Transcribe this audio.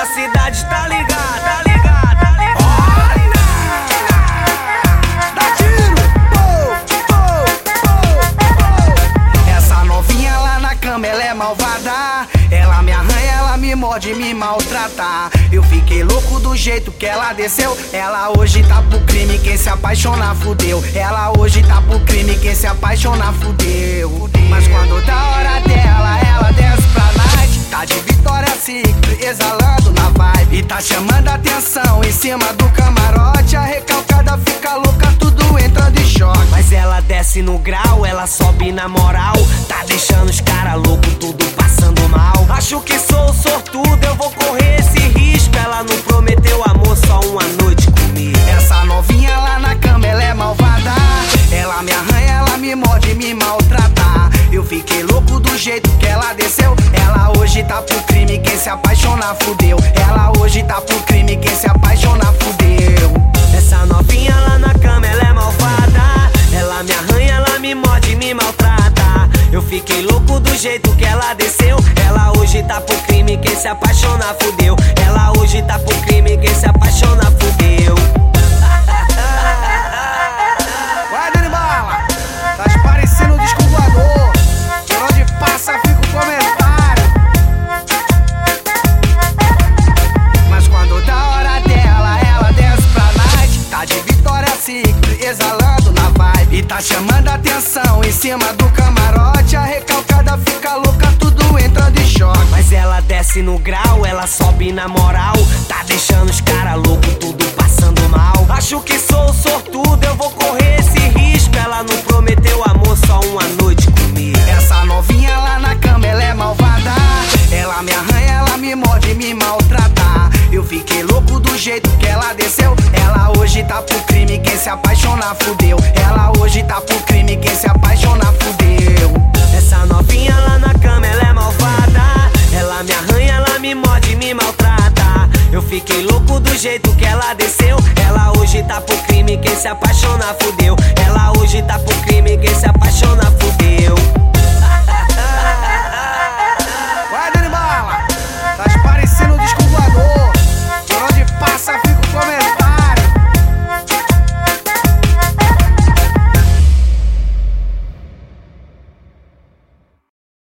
da cidade tá ligado, tá ligado, tá ligado. Dá tiro, Essa novinha lá na cama, ela é malvada. Ela me arranha, ela me morde, me maltrata. Eu fiquei louco do jeito que ela desceu. Ela hoje tá pro crime, quem se apaixonar fudeu. Ela hoje tá pro crime, quem se apaixonar fudeu. Mas quando dá hora dela, ela desce pra night. Tá de Vitória Secret, exalando na vibe. E tá chamando atenção em cima do camarote. A recalcada fica louca, tudo entrando em choque. Mas ela desce no grau, ela sobe na moral. Tá deixando os cara louco, tudo passando mal. Acho que sou sortudo, eu vou correr esse risco. Ela não prometeu amor, só uma noite comigo. Essa novinha lá na cama, ela é malvada. Ela me arranha, ela me morde, me maltrata. Eu fiquei louco do jeito que ela desceu. Ela hoje tá pro crime, quem se apaixonar fudeu. Ela hoje tá pro crime, quem se apaixonar fudeu. Essa novinha lá na cama, ela é malvada. Ela me arranha, ela me morde, me maltrata. Eu fiquei louco do jeito que ela desceu. Ela hoje tá pro crime, quem se apaixonar fudeu. Ela hoje tá pro crime, quem se apaixonar fudeu. Vai, Dani Bala, tá parecendo um disco voador. Por onde passa fica o comentário. Mas quando dá hora dela, ela desce pra night. Tá de Vitória Secret, exalando na vibe. E tá chamando atenção em cima do camarote. A recalcada fica louca, tudo entrando em choque. Mas ela desce no grau, ela sobe na moral. Tá deixando os cara louco, tudo passando mal. Acho que sou sortudo, eu vou correr esse risco. Ela não prometeu amor, só uma noite comigo. Essa novinha lá na cama, ela é malvada. Ela me arranha, ela me morde, me maltrata. Eu fiquei louco do jeito que ela desceu. Ela hoje tá pro crime, quem se apaixonar fudeu. Ela hoje tá pro crime, quem se apaixonar fudeu. Essa novinha lá na cama, ela é malvada. Ela me arranha, ela me morde, me maltrata. Eu fiquei louco do jeito que ela desceu. Ela hoje tá pro crime, quem se apaixonar fudeu. Ela hoje tá pro crime, quem se apaixonar fudeu.